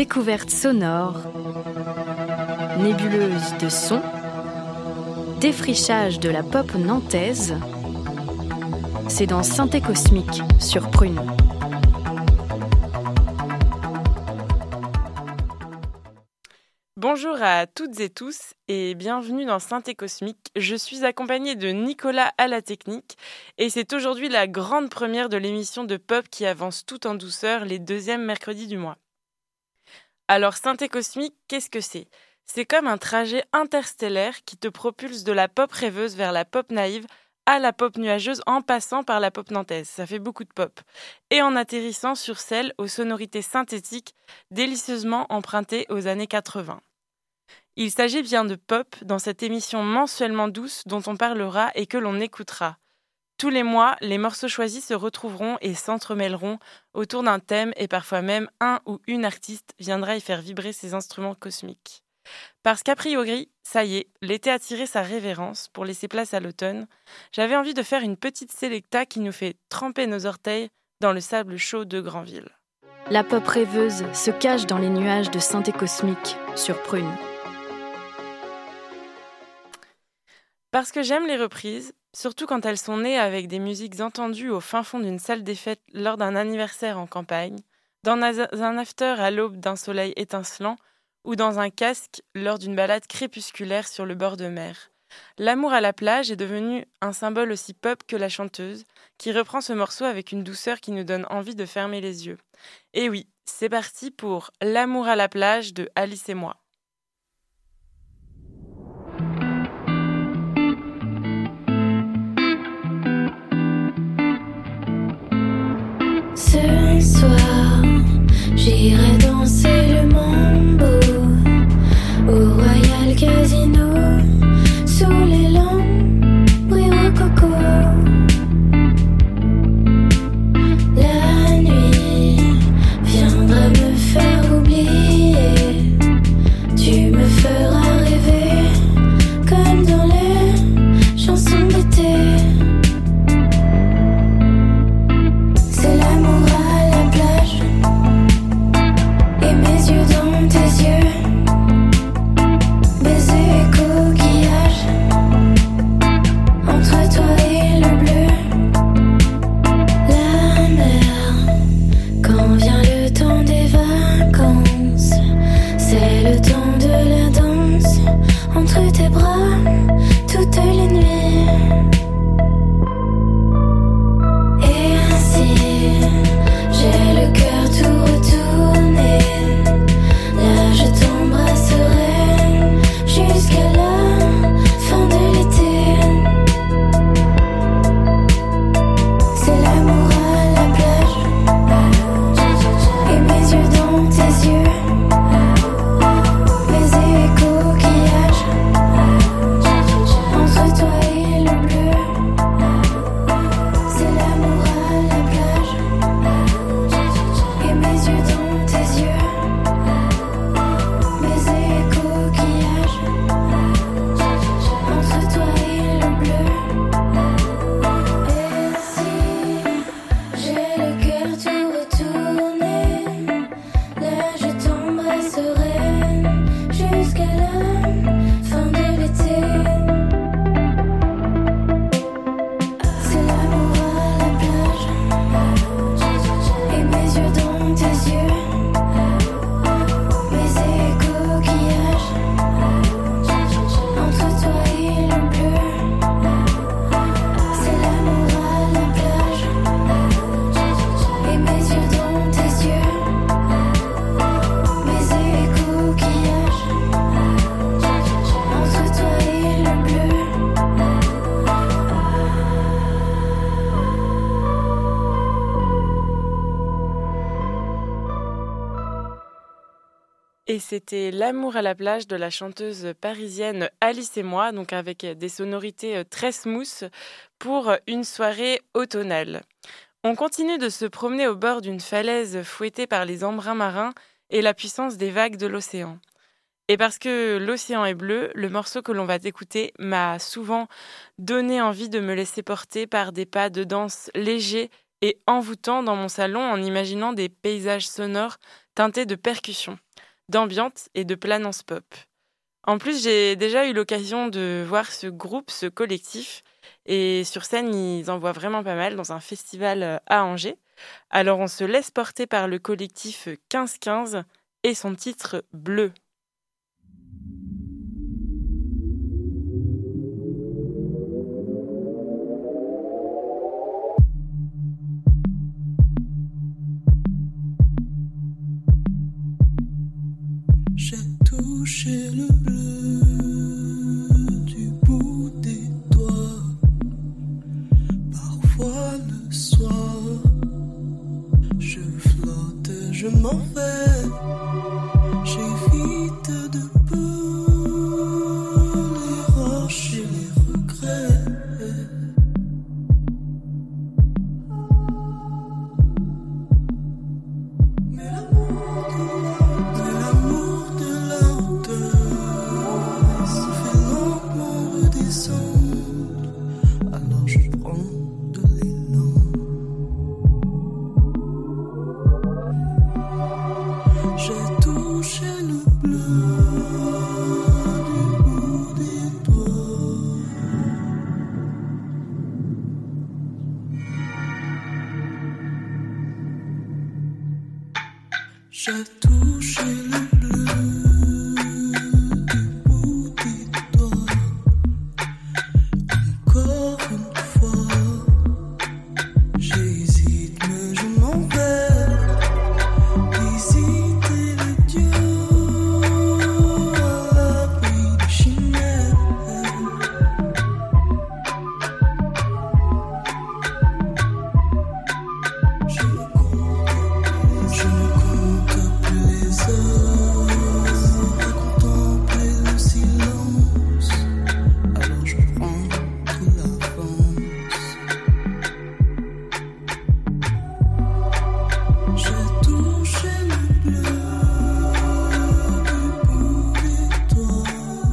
Découverte sonore, nébuleuse de sons, défrichage de la pop nantaise, c'est dans Synthé Cosmique sur Prune. Bonjour à toutes et tous et bienvenue dans Synthé Cosmique. Je suis accompagnée de Nicolas à la technique et c'est aujourd'hui la grande première de l'émission de pop qui avance tout en douceur les deuxièmes mercredis du mois. Alors Synthé Cosmique, qu'est-ce que c'est ? C'est comme un trajet interstellaire qui te propulse de la pop rêveuse vers la pop naïve à la pop nuageuse en passant par la pop nantaise. Ça fait beaucoup de pop. Et en atterrissant sur celle aux sonorités synthétiques délicieusement empruntées aux années 80. Il s'agit bien de pop dans cette émission mensuellement douce dont on parlera et que l'on écoutera. Tous les mois, les morceaux choisis se retrouveront et s'entremêleront autour d'un thème et parfois même un ou une artiste viendra y faire vibrer ses instruments cosmiques. Parce qu'a priori, ça y est, l'été a tiré sa révérence pour laisser place à l'automne, j'avais envie de faire une petite sélecta qui nous fait tremper nos orteils dans le sable chaud de Granville. La pop rêveuse se cache dans les nuages de Synthé Cosmique sur Prune. Parce que j'aime les reprises, surtout quand elles sont nées avec des musiques entendues au fin fond d'une salle des fêtes lors d'un anniversaire en campagne, dans un after à l'aube d'un soleil étincelant ou dans un casque lors d'une balade crépusculaire sur le bord de mer. L'amour à la plage est devenu un symbole aussi pop que la chanteuse, qui reprend ce morceau avec une douceur qui nous donne envie de fermer les yeux. Et oui, c'est parti pour L'amour à la plage de Alice et moi. Ce soir, j'irai danser le mambo au Royal Casino sous les lampes Rococo. La nuit viendra me faire oublier. Tu me feras rêver comme dans les chansons d'été. C'est l'amour à la plage et mes yeux dans tes yeux. Baiser et coquillage entre toi et le bleu. La mer, quand vient le temps des vacances, c'est le temps de la danse entre tes bras toutes les nuits. Et ainsi, j'ai le cœur tout retourné. Là, je t'embrasserai jusqu'à la fin de l'été. C'est l'amour à la plage et mes yeux dans tes yeux. Baiser et coquillage entre toi et le bleu. C'est l'amour à la plage et mes yeux dans tes yeux. Baiser et coquillage entre toi et le bleu. Et si j'ai le cœur tout retourné, là je t'embrasserai jusqu'à la fin de l'été. C'est l'amour à la plage et mes yeux dans tes yeux. Baiser et coquillage entre toi et le bleu. C'est l'amour à la plage et mes yeux dans tes yeux. Baiser et coquillage entre toi et le bleu. Et c'était L'amour à la plage de la chanteuse parisienne Alice et moi, donc avec des sonorités très smooth pour une soirée automnale. On continue de se promener au bord d'une falaise fouettée par les embruns marins et la puissance des vagues de l'océan. Et parce que l'océan est bleu, le morceau que l'on va écouter m'a souvent donné envie de me laisser porter par des pas de danse légers et envoûtants dans mon salon en imaginant des paysages sonores teintés de percussions. d'ambiance et de planance pop. En plus, j'ai déjà eu l'occasion de voir ce groupe, ce collectif, et sur scène, ils en voient vraiment pas mal dans un festival à Angers. Alors on se laisse porter par le collectif 1515 et son titre Bleu. J'ai touché le bleu du bout des doigts. Parfois le soir, je flotte, je m'en vais. J'évite de peu les roches et les regrets. Mais l'amour de la hauteur se fait lentement redescendre. Alors je prends de l'élan. J'ai touché le bleu du bout des doigts. J'ai touché le bleu du bout des doigts. Encore une fois, j'hésite mais je m'en vais. Visiter les dieux à l'abri de chimères. Je ne compte plus les heures à contempler le silence. Alors je prends de l'avance. J'ai touché le bleu du bout des doigts.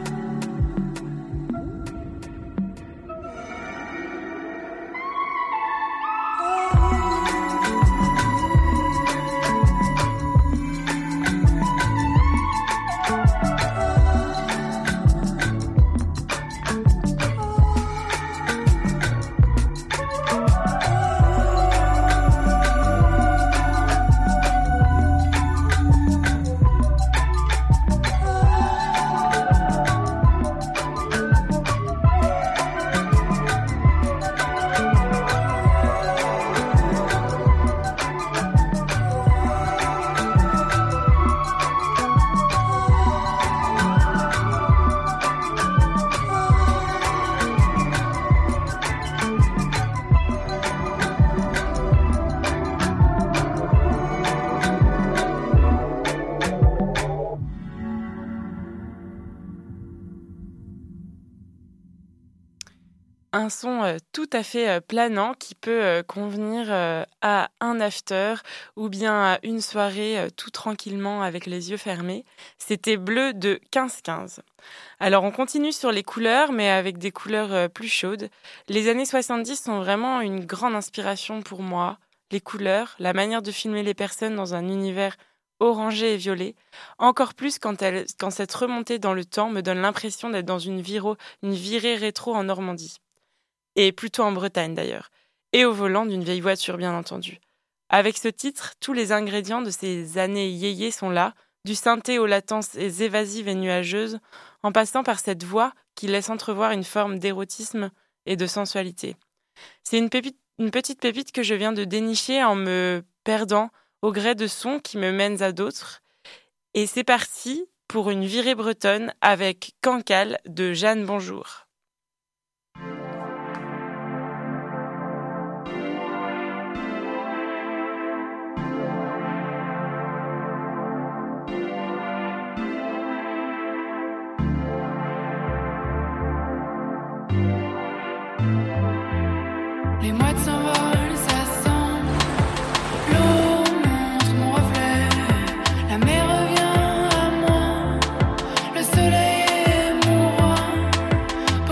Un son tout à fait planant qui peut convenir à un after ou bien à une soirée tout tranquillement avec les yeux fermés. C'était Bleu de 1515. Alors on continue sur les couleurs, mais avec des couleurs plus chaudes. Les années 70 sont vraiment une grande inspiration pour moi. Les couleurs, la manière de filmer les personnes dans un univers orangé et violet, encore plus quand cette remontée dans le temps me donne l'impression d'être dans une virée rétro en Normandie. Et plutôt en Bretagne d'ailleurs, et au volant d'une vieille voiture bien entendu. Avec ce titre, tous les ingrédients de ces années yéyé sont là, du synthé aux latences évasives et nuageuses, en passant par cette voix qui laisse entrevoir une forme d'érotisme et de sensualité. C'est une petite pépite que je viens de dénicher en me perdant au gré de sons qui me mènent à d'autres. Et c'est parti pour une virée bretonne avec Cancale de Jeanne Bonjour. Les mouettes s'envolent, ça sent l'eau montre mon reflet. La mer revient à moi, le soleil est mon roi.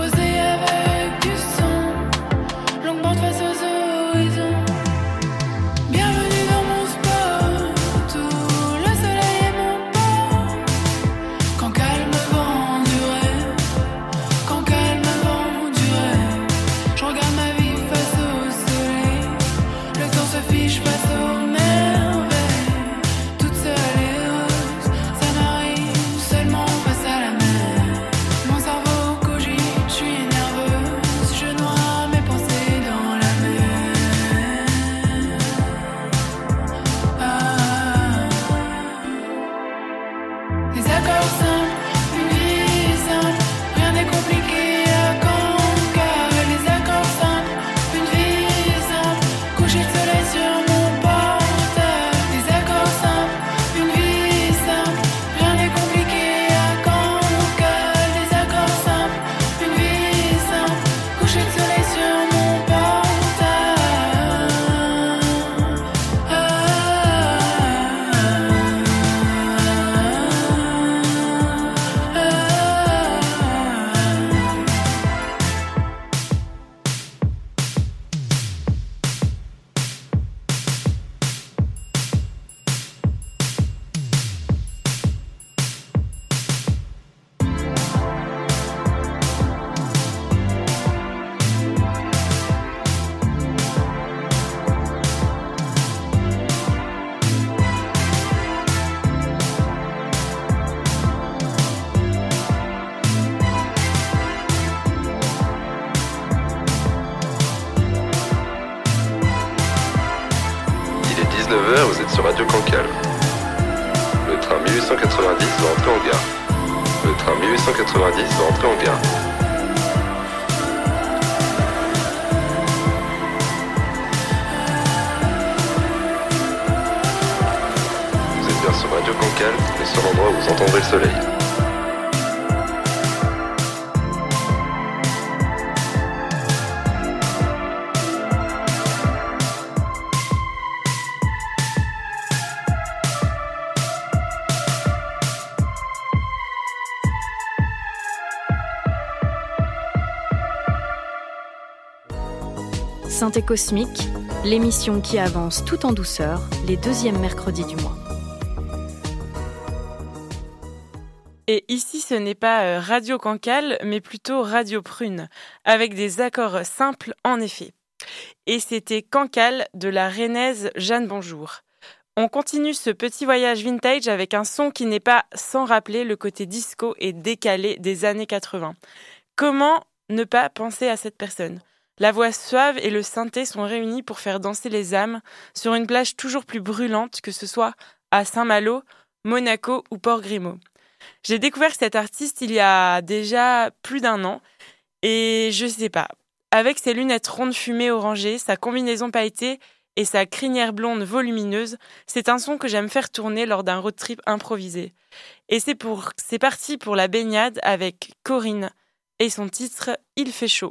train 1890 va entrer en gare. Le train 1890 va entrer en gare. Vous êtes bien sur Radio Cancale, le seul endroit où vous entendrez le soleil. Synthé Cosmique, l'émission qui avance tout en douceur, les deuxièmes mercredis du mois. Et ici, ce n'est pas Radio Cancale, mais plutôt Radio Prune, avec des accords simples en effet. Et c'était Cancale de la rennaise Jeanne Bonjour. On continue ce petit voyage vintage avec un son qui n'est pas sans rappeler le côté disco et décalé des années 80. Comment ne pas penser à cette personne ? La voix suave et le synthé sont réunis pour faire danser les âmes sur une plage toujours plus brûlante, que ce soit à Saint-Malo, Monaco ou Port-Grimaud. J'ai découvert cet artiste il y a déjà plus d'1 an et je sais pas, avec ses lunettes rondes fumées orangées, sa combinaison pailletée et sa crinière blonde volumineuse, c'est un son que j'aime faire tourner lors d'un road trip improvisé. Et c'est parti pour la baignade avec Corinne et son titre « Il fait chaud ».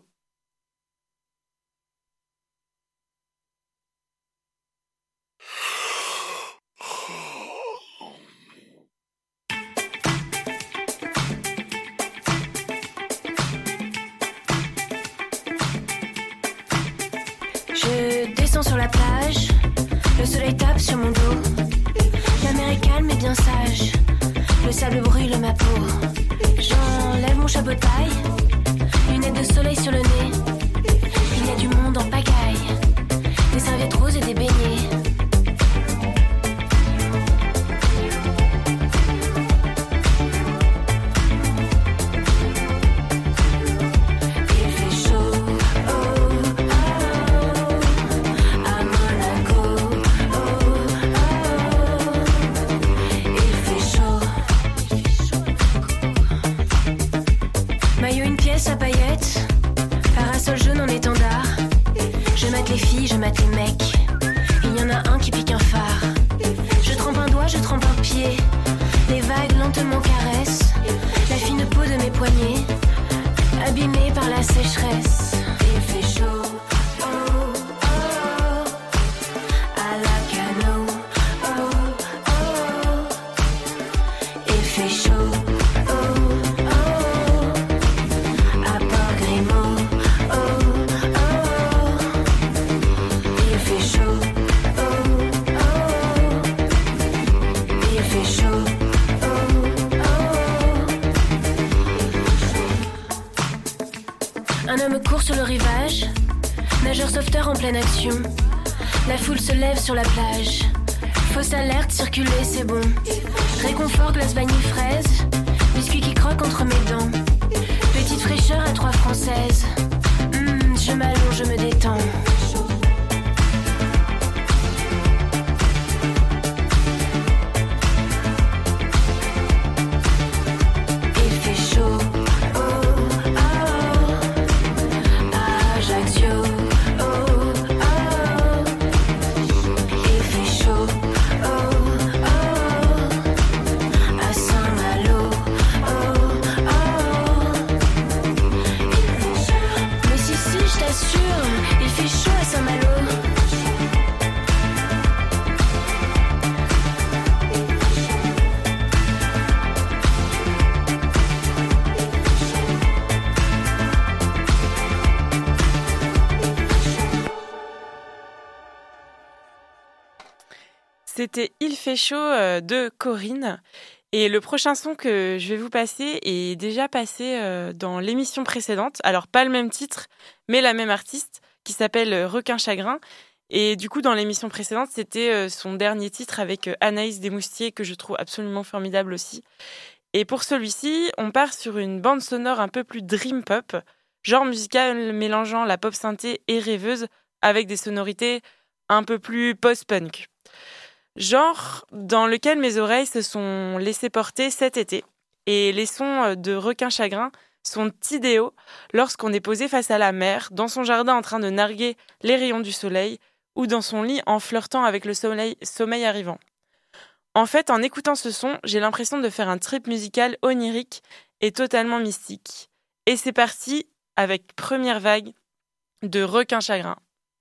Je descends sur la plage, le soleil tape sur mon dos. La mer est calme et bien sage, le sable brûle ma peau. J'enlève mon chapeau de paille, lunettes de soleil sur le nez. Il y a du monde en pagaille, des serviettes roses et des beignets. À paillettes, parasol jaune en étendard. Je mate les filles, je mate les mecs. Il y en a un qui pique un phare. Je trempe un doigt, je trempe un pied. Les vagues lentement caressent la fine peau de mes poignets, abîmée par la sécheresse. Il fait chaud, oh, oh, à la cano, oh, oh. Il fait chaud. Un homme court sur le rivage, nageur sauveteur en pleine action. La foule se lève sur la plage. Fausse alerte, circuler, c'est bon. Réconfort, glace, vanille, fraise. Biscuit qui croque entre mes dents. Petite fraîcheur à 3 françaises. Je m'allonge, je me détends. C'était « Il fait chaud » de Corinne. Et le prochain son que je vais vous passer est déjà passé dans l'émission précédente. Alors, pas le même titre, mais la même artiste, qui s'appelle Requin Chagrin. Et du coup, dans l'émission précédente, c'était son dernier titre avec Anaïs Desmoustiers, que je trouve absolument formidable aussi. Et pour celui-ci, on part sur une bande sonore un peu plus dream pop, genre musical mélangeant la pop synthé et rêveuse, avec des sonorités un peu plus post-punk. genre dans lequel mes oreilles se sont laissées porter cet été. Et les sons de requin chagrin sont idéaux lorsqu'on est posé face à la mer, dans son jardin en train de narguer les rayons du soleil, ou dans son lit en flirtant avec le sommeil arrivant. En fait, en écoutant ce son, j'ai l'impression de faire un trip musical onirique et totalement mystique. Et c'est parti avec première vague de requin chagrin.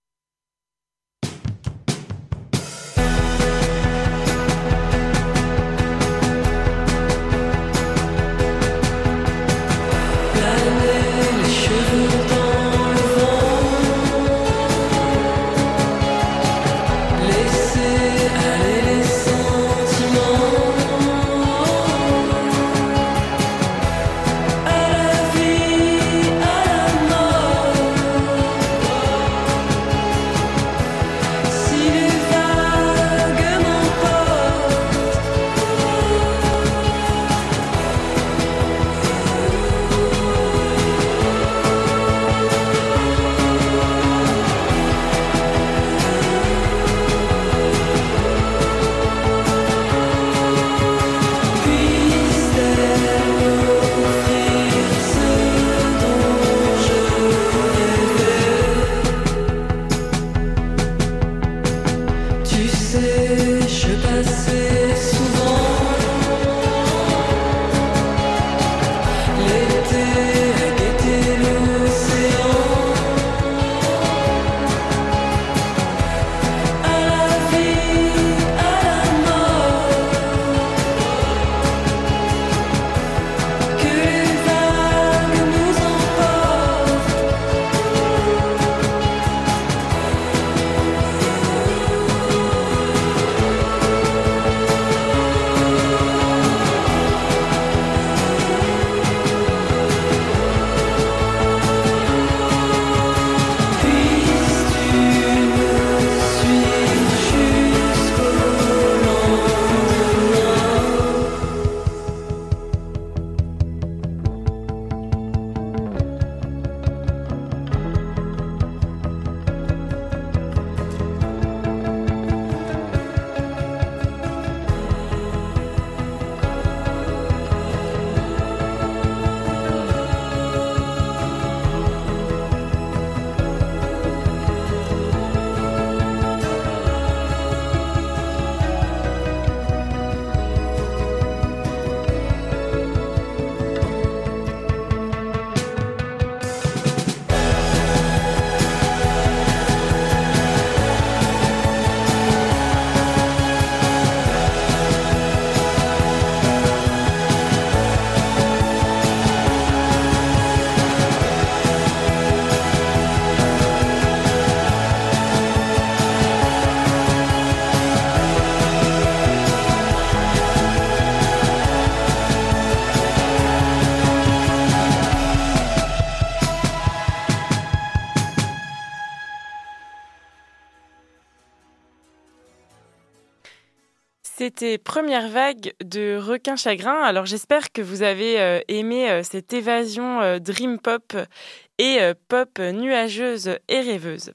C'était première vague de requin chagrin. Alors j'espère que vous avez aimé cette évasion dream pop et pop nuageuse et rêveuse.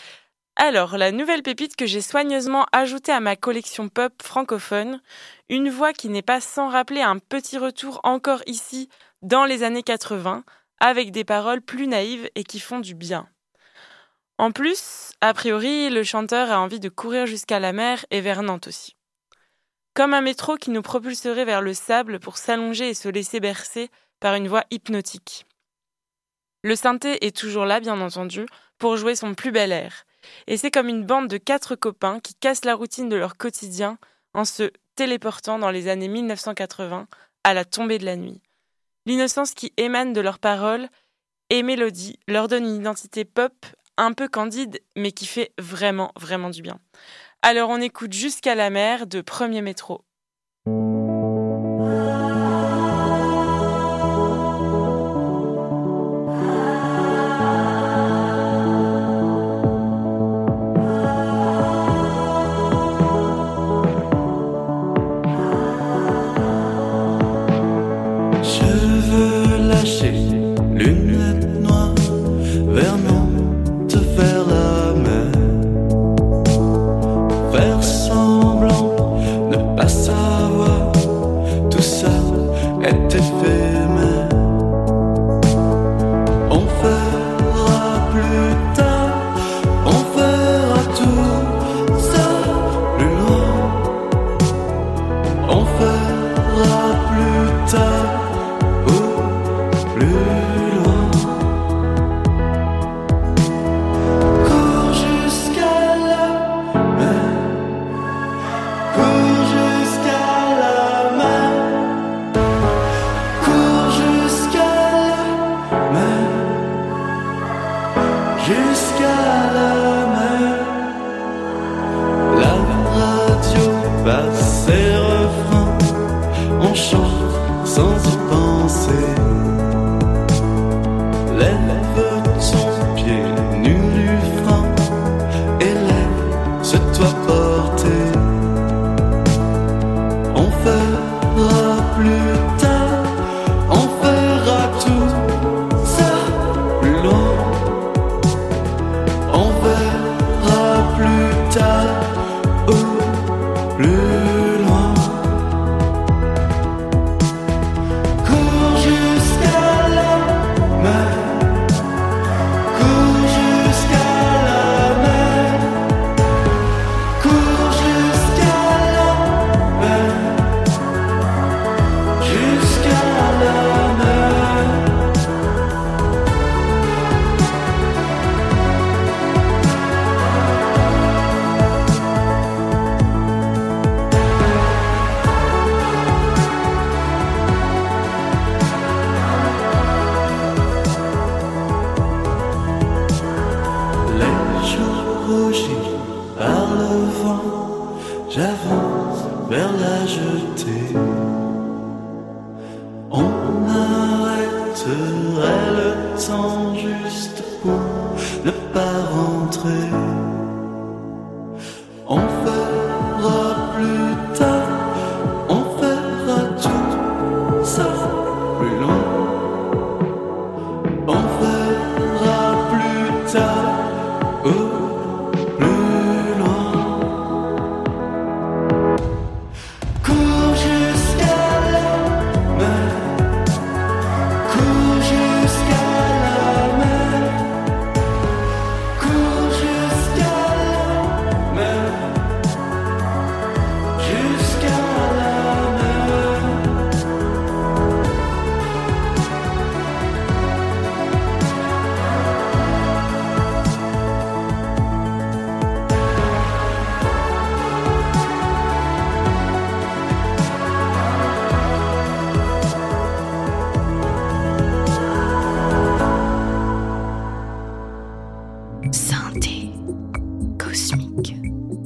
Alors, la nouvelle pépite que j'ai soigneusement ajoutée à ma collection pop francophone, une voix qui n'est pas sans rappeler un petit retour encore ici dans les années 80, avec des paroles plus naïves et qui font du bien. En plus, a priori, le chanteur a envie de courir jusqu'à la mer et vers Nantes aussi. Comme un métro qui nous propulserait vers le sable pour s'allonger et se laisser bercer par une voix hypnotique. Le synthé est toujours là, bien entendu, pour jouer son plus bel air. Et c'est comme une bande de 4 copains qui cassent la routine de leur quotidien en se téléportant dans les années 1980 à la tombée de la nuit. L'innocence qui émane de leurs paroles et mélodies leur donne une identité pop un peu candide, mais qui fait vraiment, vraiment du bien. Alors on écoute Jusqu'à la mer de Premier Métro. Lunettes noires vers Nantes, vers la mer, faire semblant plus tard ou plus loin. Cours jusqu'à la mer, cours jusqu'à la mer, cours jusqu'à la mer, jusqu'à la mer. La radio passe ses refrains, on chante sans y penser. Lève ton pied nu du frein et laisse-toi porter. On fera plus tard, on fera tout ça plus loin. On verra plus tard ou plus loin. Cours jusqu'à la mer, cours jusqu'à la mer, cours jusqu'à la mer, jusqu'à la mer. Les jours rougis par le vent, j'avance vers la jetée. On arrêterait le temps juste pour ne pas rentrer. On fera plus tard, on fera tout ça plus loin. On fera plus tard ou plus loin. Cours jusqu'à la mer, cours jusqu'à la mer, cours jusqu'à la mer, jusqu'à la mer. Synthé cosmique.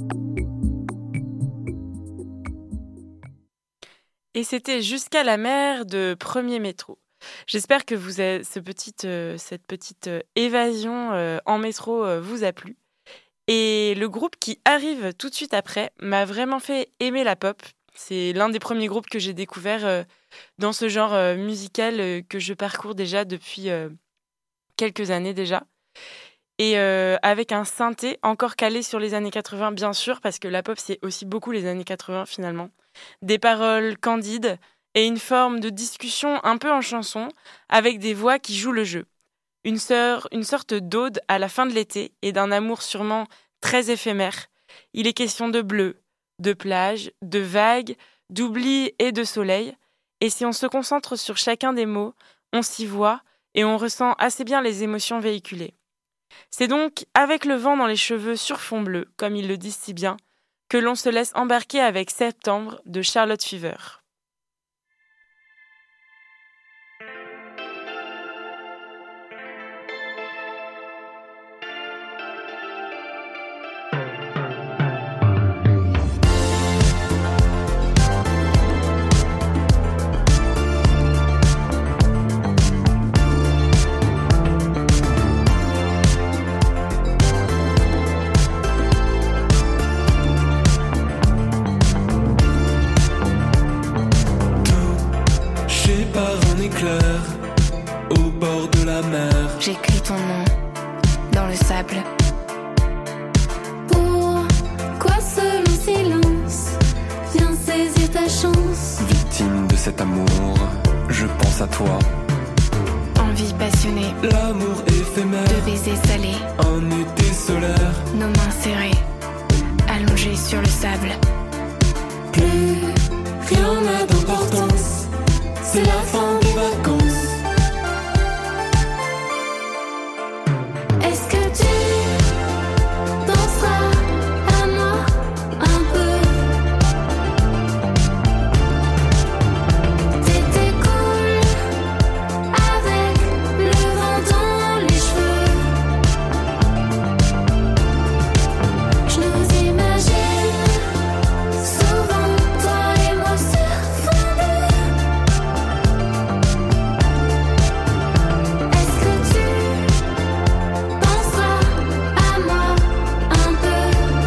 Et c'était Jusqu'à la mer de Premier Métro. J'espère que cette petite évasion en métro vous a plu. Et le groupe qui arrive tout de suite après m'a vraiment fait aimer la pop. C'est l'un des premiers groupes que j'ai découvert dans ce genre musical que je parcours déjà depuis quelques années déjà. Et avec un synthé encore calé sur les années 80, bien sûr, parce que la pop, c'est aussi beaucoup les années 80 finalement. Des paroles candides et une forme de discussion un peu en chanson, avec des voix qui jouent le jeu. Une sorte d'ode à la fin de l'été et d'un amour sûrement très éphémère. Il est question de bleu, de plage, de vagues, d'oubli et de soleil. Et si on se concentre sur chacun des mots, on s'y voit et on ressent assez bien les émotions véhiculées. C'est donc avec le vent dans les cheveux sur fond bleu, comme ils le disent si bien, que l'on se laisse embarquer avec Septembre de Charlotte Fever. Au bord de la mer, j'écris ton nom dans le sable. Pourquoi ce long silence? Viens saisir ta chance. Victime de cet amour, je pense à toi. Envie passionnée, l'amour éphémère, de baisers salés, un été solaire, nos mains serrées, allongées sur le sable. Plus rien n'a d'importance. C'est la fin des vacances. Est-ce que tu penseras à moi un peu? T'étais cool avec le vent dans les cheveux. Je nous imagine souvent, toi et moi sur fond bleu. Est-ce que tu penseras à moi un peu?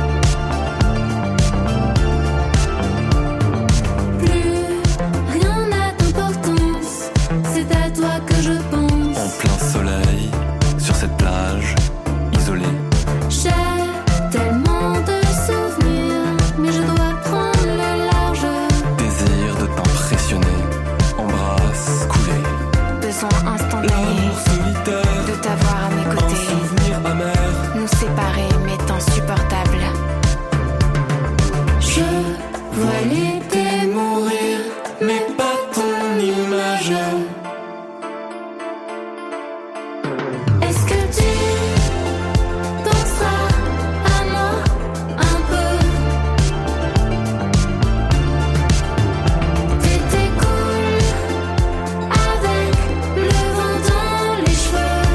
Plus rien n'a d'importance, c'est à toi que je En pense. plein soleil, sur cette plage, isolée. J'ai tellement de souvenirs, mais je dois prendre le large. Désir de t'impressionner, embrasse, couler. Besoin instantané L'amour solitaire, de t'avoir à mes un côtés. souvenir amer. Nous séparer m'est insupportable. Je Vois l'été mourir, mais pas ton image. Est-ce que tu penseras à moi un peu? T'étais cool avec le vent dans les cheveux.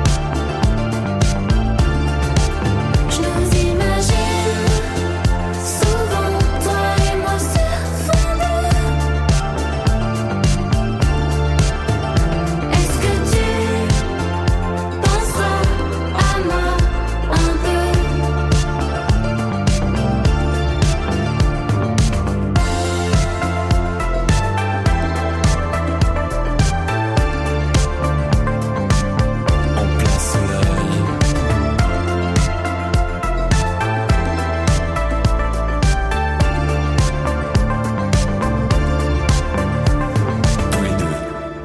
Je nous imagine souvent, toi et moi sur fond bleu. Est-ce que tu penseras à moi un peu? En plein soleil, tous les deux.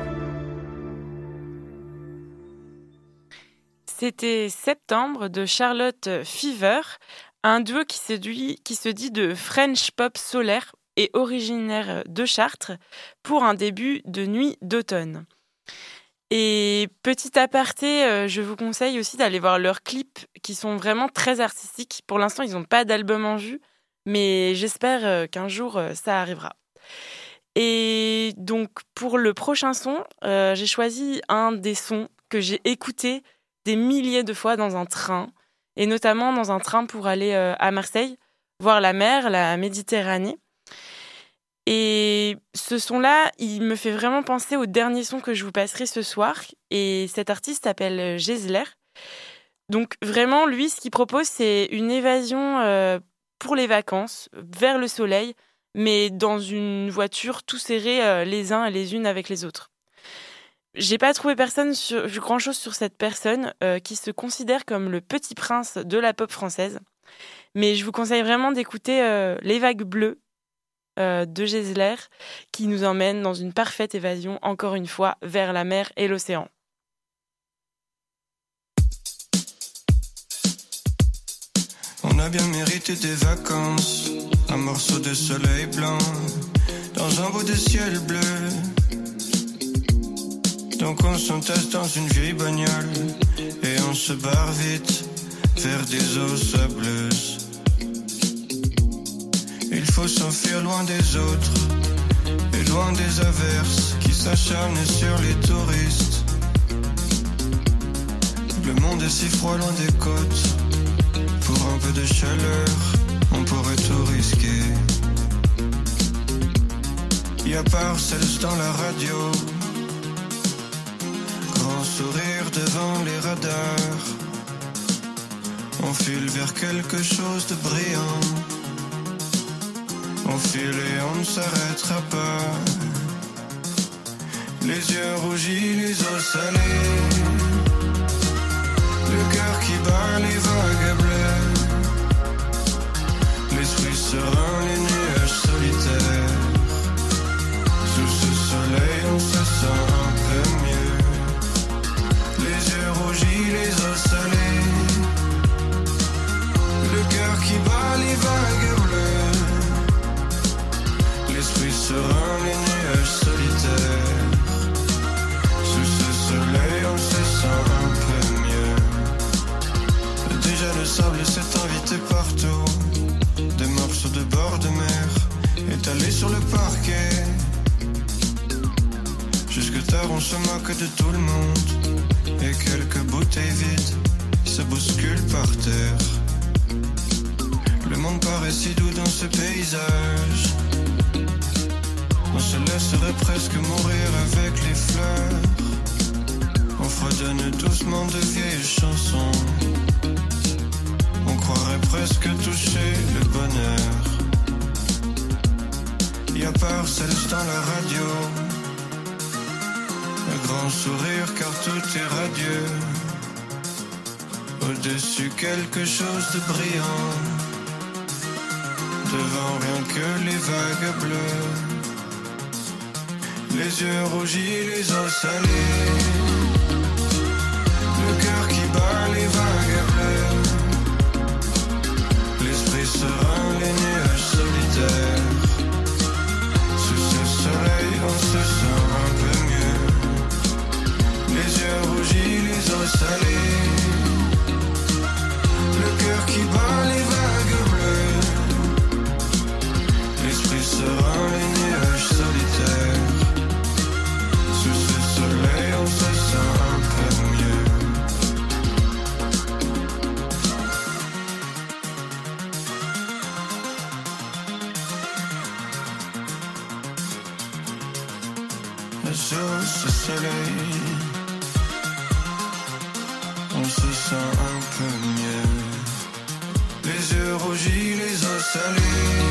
C'était Septembre de Charlotte Fever, un duo qui se dit de French pop solaire et originaire de Chartres pour un début de nuit d'automne. Et petit aparté, je vous conseille aussi d'aller voir leurs clips qui sont vraiment très artistiques. Pour l'instant, ils n'ont pas d'album en vue, mais j'espère qu'un jour ça arrivera. Et donc pour le prochain son, j'ai choisi un des sons que j'ai écouté des milliers de fois dans un train, et notamment dans un train pour aller à Marseille, voir la mer, la Méditerranée. Et ce son-là, il me fait vraiment penser au dernier son que je vous passerai ce soir, et cet artiste s'appelle Geisler. Donc vraiment, lui, ce qu'il propose, c'est une évasion pour les vacances, vers le soleil, mais dans une voiture tout serré les uns et les unes avec les autres. J'ai pas trouvé grand-chose sur cette personne qui se considère comme le petit prince de la pop française. Mais je vous conseille vraiment d'écouter Les Vagues Bleues de Geisler, qui nous emmène dans une parfaite évasion, encore une fois, vers la mer et l'océan. On a bien mérité des vacances, un morceau de soleil blanc dans un bout de ciel bleu. Donc on s'entasse dans une vieille bagnole et on se barre vite vers des eaux sableuses. Il faut s'enfuir loin des autres et loin des averses qui s'acharnent sur les touristes. Le monde est si froid loin des côtes. Pour un peu de chaleur, on pourrait tout risquer. Y'a Parcells dans la radio, grand sourire devant les radars. On file vers quelque chose de brillant. On file et on ne s'arrêtera pas. Les yeux rougis, les os salés, le cœur qui bat, les vagues bleues, l'esprit serein, les nuages solitaires. Sous ce soleil on se sent un peu mieux. Les yeux rougis, les os salés, le cœur qui bat, les vagues bleues, l'esprit serein, Jusque tard on se moque de tout le monde. Et quelques bouteilles vides se bousculent par terre. Le monde paraît si doux dans ce paysage. On se laisserait presque mourir avec les fleurs. On fredonne doucement de vieilles chansons. On croirait presque toucher le bonheur. Y'a Parcells dans la radio. Un grand sourire car tout est radieux. Au-dessus quelque chose de brillant. Devant rien que les vagues bleues. Les yeux rougis, les os salés. Le cœur qui bat les vagues bleues. L'esprit serein, les nuages solitaires. Sous ce soleil, on se sent un peu mieux. Les yeux rougis, les os salés. Le cœur qui bat les vagues bleues. L'esprit serein, les nuages solitaires. Sous ce soleil, on se sent un peu mieux. Sous ce soleil, on se sent un peu mieux. Les yeux rougis, les os salés.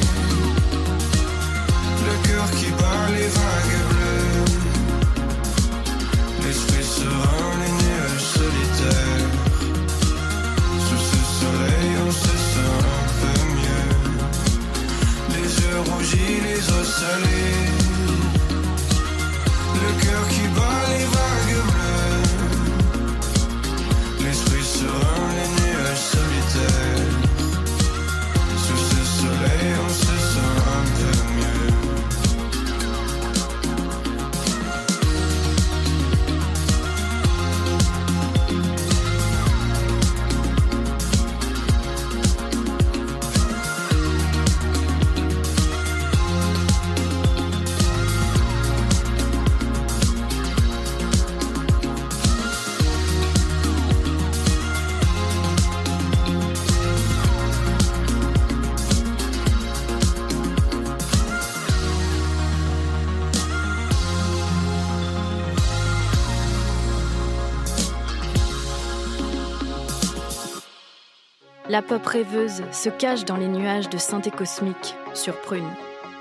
Le cœur qui bat les vagues bleues. L'esprit serein, les nuages solitaires. Sous ce soleil, on se sent un peu mieux. Les yeux rougis, les os salés. Le cœur qui bat les vagues bleues. L'esprit serein, les nuages solitaires. Sous ce soleil, on se sent un peu mieux. La pop rêveuse se cache dans les nuages de synthé cosmique sur Prune.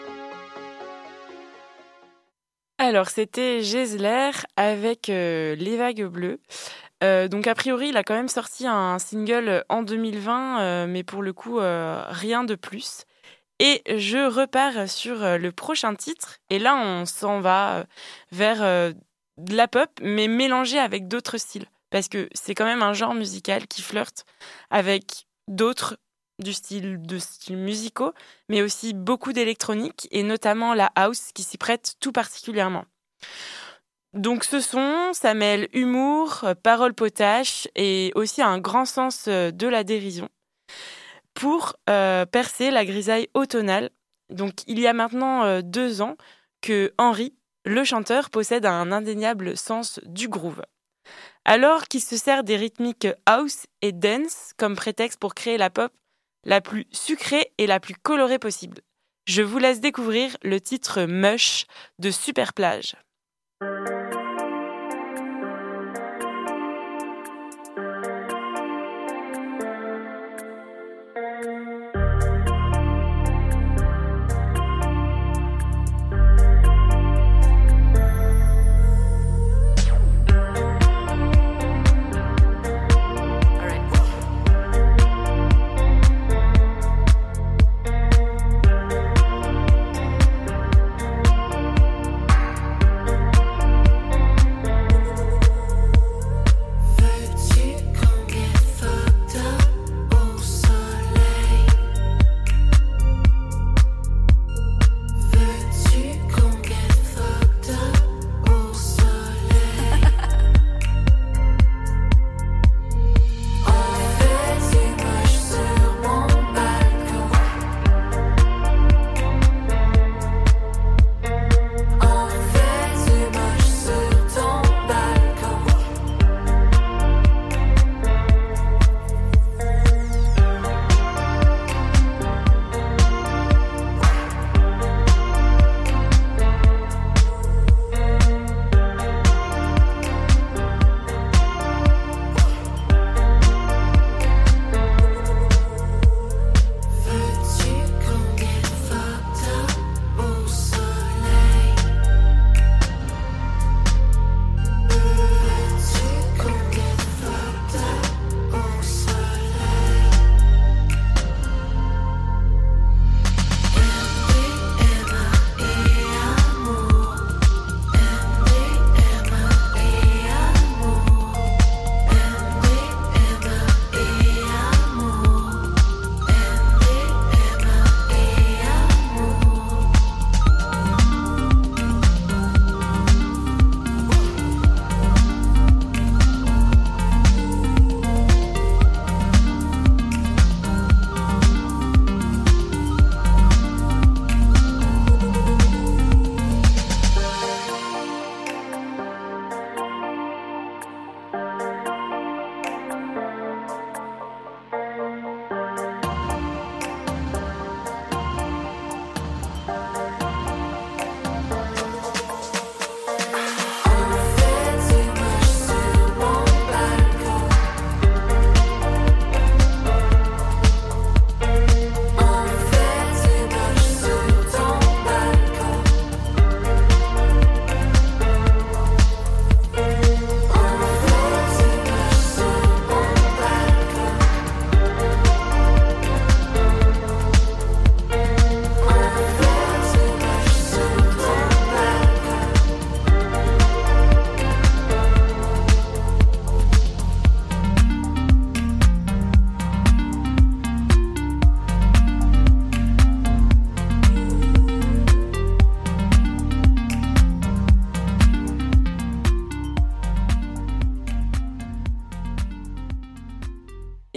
Alors, c'était Geisler avec Les Vagues Bleues. Donc, a priori, il a quand même sorti un single en 2020, mais pour le coup, rien de plus. Et je repars sur le prochain titre. Et là, on s'en va vers de la pop, mais mélangée avec d'autres styles. Parce que c'est quand même un genre musical qui flirte avec d'autres de styles musicaux, mais aussi beaucoup d'électronique, et notamment la house qui s'y prête tout particulièrement. Donc ce son, ça mêle humour, paroles potaches et aussi un grand sens de la dérision pour percer la grisaille automnale. Donc il y a maintenant 2 ans que Henry, le chanteur, possède un indéniable sens du groove. Alors qu'il se sert des rythmiques house et dance comme prétexte pour créer la pop la plus sucrée et la plus colorée possible. Je vous laisse découvrir le titre Mush de Superplage.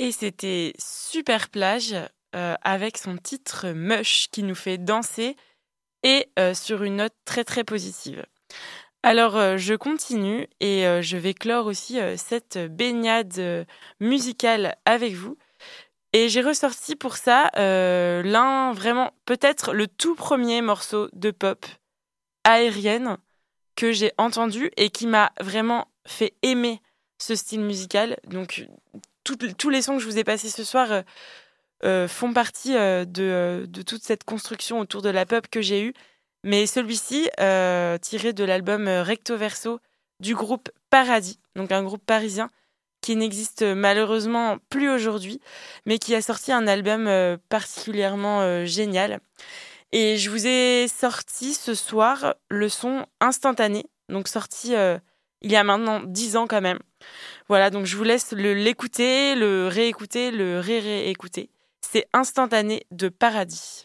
Et c'était Super Plage avec son titre Mush qui nous fait danser et sur une note très très positive. Alors je continue et je vais clore aussi cette baignade musicale avec vous. Et j'ai ressorti pour ça l'un vraiment, peut-être le tout premier morceau de pop aérienne que j'ai entendu et qui m'a vraiment fait aimer ce style musical. Donc tous les sons que je vous ai passés ce soir font partie de toute cette construction autour de la pop que j'ai eue. Mais celui-ci, tiré de l'album Recto Verso du groupe Paradis, donc un groupe parisien qui n'existe malheureusement plus aujourd'hui, mais qui a sorti un album particulièrement génial. Et je vous ai sorti ce soir le son Instantané, donc sorti il y a maintenant 10 ans quand même. Voilà, donc je vous laisse l'écouter, le réécouter, le réécouter. C'est Instantané de Paradis.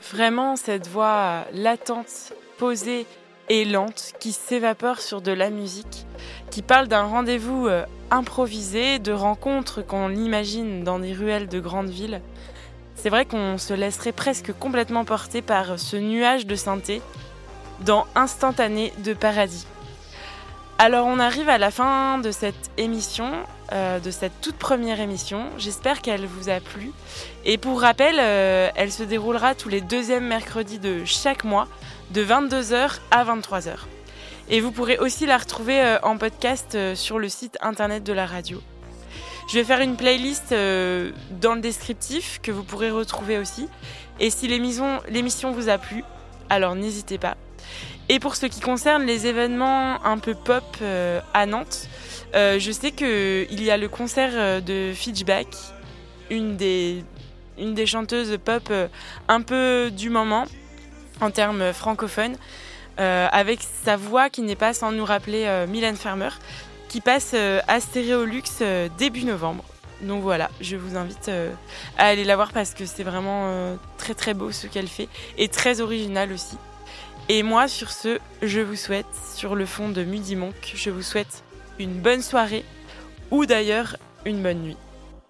Vraiment cette voix latente, posée et lente qui s'évapore sur de la musique, qui parle d'un rendez-vous improvisé, de rencontres qu'on imagine dans des ruelles de grandes villes. C'est vrai qu'on se laisserait presque complètement porter par ce nuage de synthé dans Instantané de Paradis. Alors on arrive à la fin de cette émission, de cette toute première émission. J'espère qu'elle vous a plu. Et pour rappel, elle se déroulera tous les deuxièmes mercredis de chaque mois, de 22h à 23h. Et vous pourrez aussi la retrouver en podcast sur le site internet de la radio. Je vais faire une playlist dans le descriptif que vous pourrez retrouver aussi. Et si l'émission vous a plu, alors n'hésitez pas. Et pour ce qui concerne les événements un peu pop à Nantes, je sais qu'il y a le concert de Fitchback, une des chanteuses pop un peu du moment en termes francophones, avec sa voix qui n'est pas sans nous rappeler Mylène Farmer, qui passe à Stéréolux début novembre. Donc voilà, je vous invite à aller la voir parce que c'est vraiment très très beau ce qu'elle fait et très original aussi. Et moi, sur ce, je vous souhaite, sur le fond de Midi Monk, je vous souhaite une bonne soirée ou d'ailleurs une bonne nuit.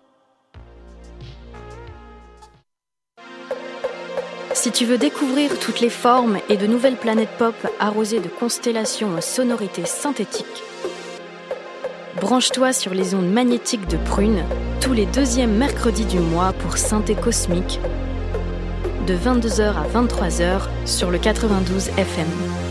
Si tu veux découvrir toutes les formes et de nouvelles planètes pop arrosées de constellations aux sonorités synthétiques, branche-toi sur les ondes magnétiques de Prune tous les deuxièmes mercredis du mois pour Synthé Cosmique, de 22h à 23h sur le 92 FM.